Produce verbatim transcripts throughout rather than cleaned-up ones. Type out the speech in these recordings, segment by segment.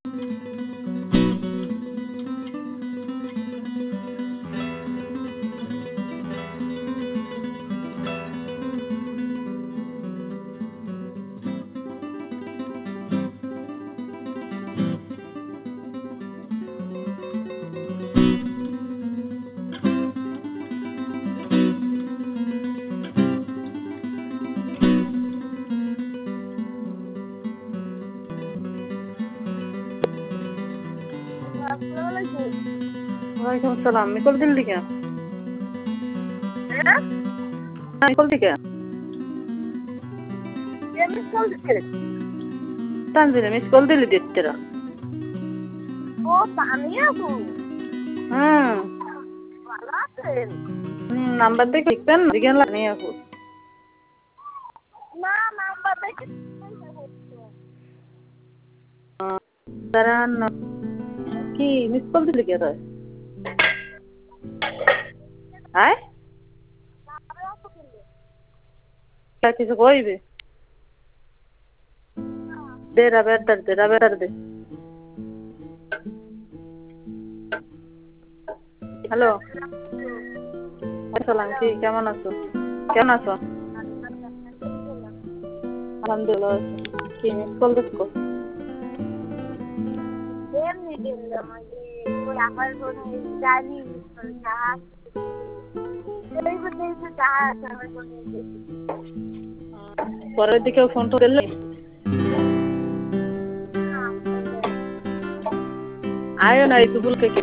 ওয়ালাইকুম সালাম। মিকল দিল্লি কে? হ্যাঁ মিকল দিকে তানজিলে মিস কল দিলি দিতেরা ও তানিয়া আপু হুম ভালো আছেন? হুম নাম্বার দেখে লিখবেন দিকে লানি আপু না নাম্বার দেখে দাঁড়ান কি মিস কল দিলি কে রে? আয় কিছু কইবে দে রাবের দর দে রাবের দে হ্যালো আসসালাম কি কেমন আছো? কেমন আছো? আলহামদুলিল্লাহ কি মিস কল দেখো এমনি দিলাম যে ওই আমার ফোনে জানি যাহা এই বলতে যাহা আমার ফোনে পরের দিকে ফোন তো দিলে আয়ো না এই দুপুর থেকে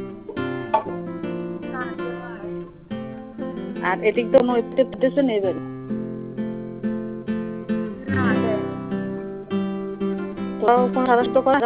আর এদিক তো নইতে পেতেছে নেই এবার তো কোন সারাস্ত করা